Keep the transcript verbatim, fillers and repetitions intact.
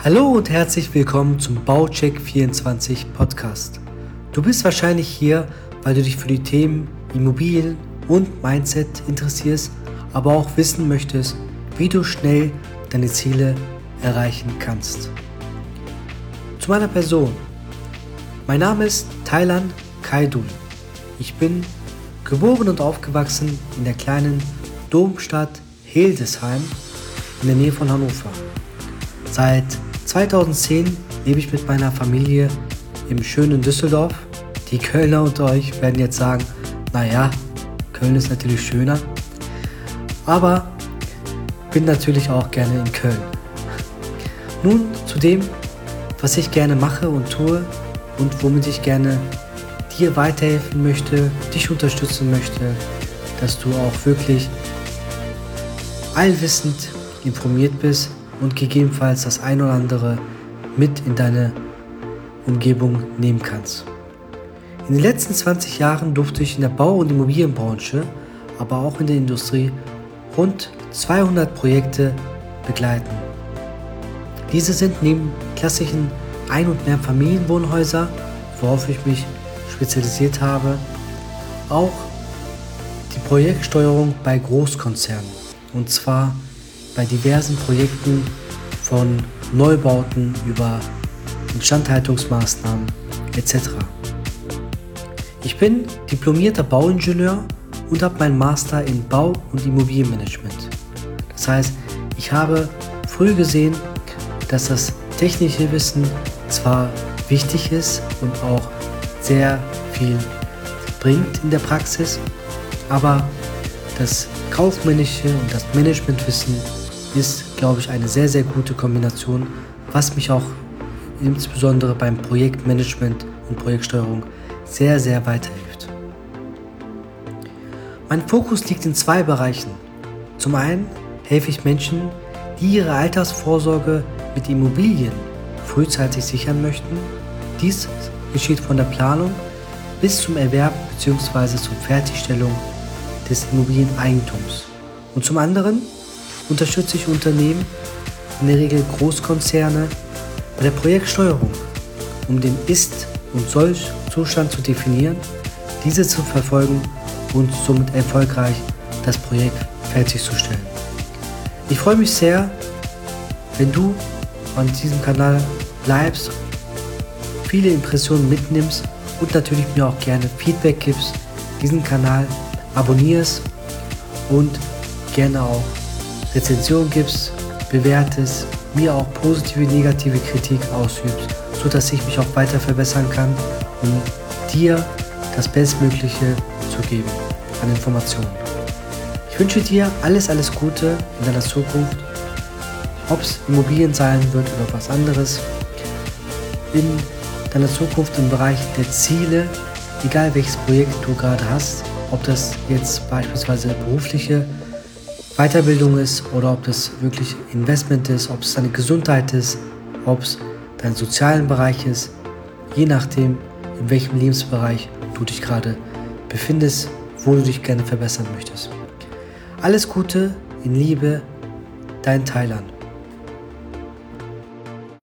Hallo und herzlich willkommen zum Baucheck vierundzwanzig Podcast. Du bist wahrscheinlich hier, weil du dich für die Themen Immobilien und Mindset interessierst, aber auch wissen möchtest, wie du schnell deine Ziele erreichen kannst. Zu meiner Person. Mein Name ist Taylan Kaidun. Ich bin geboren und aufgewachsen in der kleinen Domstadt Hildesheim in der Nähe von Hannover. Seit zweitausendzehn lebe ich mit meiner Familie im schönen Düsseldorf. Die Kölner unter euch werden jetzt sagen, naja, Köln ist natürlich schöner, aber bin natürlich auch gerne in Köln. Nun zu dem, was ich gerne mache und tue und womit ich gerne dir weiterhelfen möchte, dich unterstützen möchte, dass du auch wirklich allwissend informiert bist und gegebenenfalls das ein oder andere mit in deine Umgebung nehmen kannst. In den letzten zwanzig Jahren durfte ich in der Bau- und Immobilienbranche, aber auch in der Industrie rund zweihundert Projekte begleiten. Diese sind neben klassischen Ein- und Mehrfamilienwohnhäuser, worauf ich mich spezialisiert habe, auch die Projektsteuerung bei Großkonzernen, und zwar bei diversen Projekten von Neubauten über Instandhaltungsmaßnahmen et cetera. Ich bin diplomierter Bauingenieur und habe meinen Master in Bau- und Immobilienmanagement. Das heißt, ich habe früh gesehen, dass das technische Wissen zwar wichtig ist und auch sehr viel bringt in der Praxis, aber das kaufmännische und das Managementwissen ist, glaube ich, eine sehr, sehr gute Kombination, was mich auch insbesondere beim Projektmanagement und Projektsteuerung sehr, sehr weiterhilft. Mein Fokus liegt in zwei Bereichen. Zum einen helfe ich Menschen, die ihre Altersvorsorge mit Immobilien frühzeitig sichern möchten. Dies geschieht von der Planung bis zum Erwerb bzw. zur Fertigstellung des Immobilieneigentums. Und zum anderen unterstütze ich Unternehmen, in der Regel Großkonzerne, bei der Projektsteuerung, um den Ist- und Soll-Zustand zu definieren, diese zu verfolgen und somit erfolgreich das Projekt fertigzustellen. Ich freue mich sehr, wenn du an diesem Kanal bleibst, viele Impressionen mitnimmst und natürlich mir auch gerne Feedback gibst, diesen Kanal abonnierst und gerne auch Rezension gibst, bewertest, mir auch positive, negative Kritik ausübst, sodass ich mich auch weiter verbessern kann, um dir das Bestmögliche zu geben an Informationen. Ich wünsche dir alles, alles Gute in deiner Zukunft, ob es Immobilien sein wird oder was anderes, in deiner Zukunft im Bereich der Ziele, egal welches Projekt du gerade hast, ob das jetzt beispielsweise berufliche Weiterbildung ist oder ob das wirklich Investment ist, ob es deine Gesundheit ist, ob es dein sozialen Bereich ist, je nachdem, in welchem Lebensbereich du dich gerade befindest, wo du dich gerne verbessern möchtest. Alles Gute, in Liebe, dein Taylan.